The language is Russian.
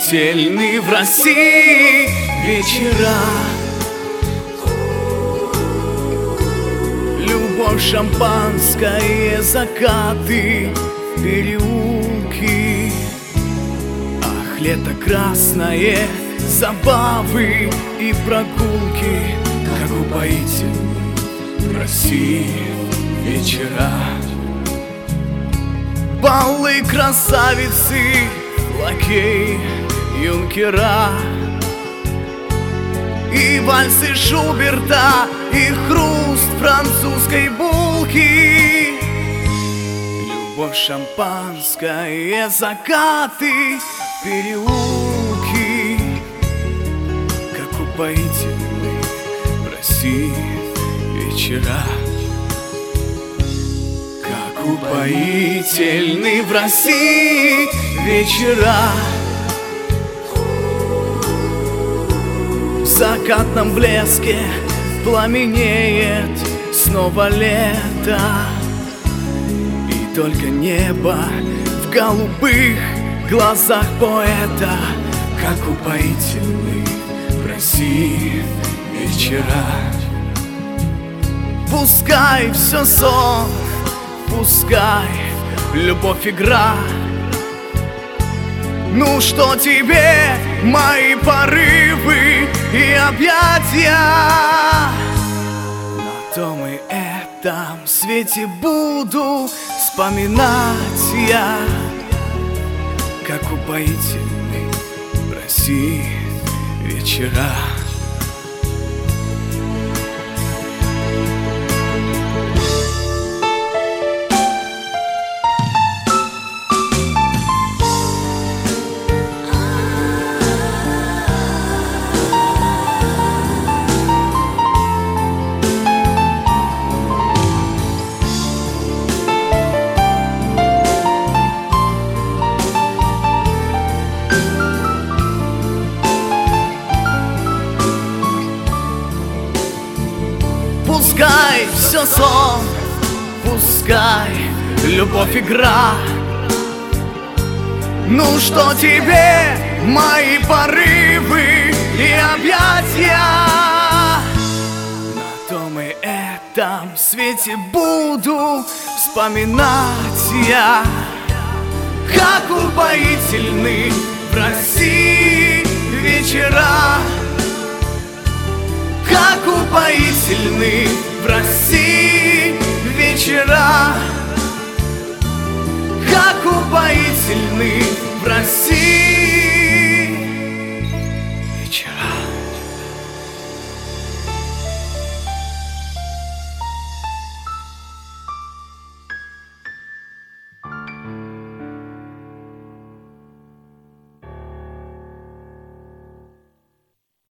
упоительны в России вечера. Любовь, шампанское, закаты, переулки. Ах, лето красное, забавы и прогулки, как упоительны в России вечера. Балы, красавицы, лакеи, юнкера, и вальсы Шуберта, и хруст французской булки. Любовь, шампанское, закаты, переулки, как упоительны в России вечера. Как упоительны в России вечера. В закатном блеске пламенеет снова лето, и только небо в голубых глазах поэта. Как упоительны в России вечера. Пускай все сон, пускай любовь игра. Ну что тебе мои порывы и объятия? На том и этом свете буду вспоминать я, как упоительны в России вечера. Пускай все сон, пускай любовь игра. Ну что тебе мои порывы и объятия? На том и этом свете буду вспоминать я, как упоительны в России вечера. Как упоительны в России вечера. Как упоительны в России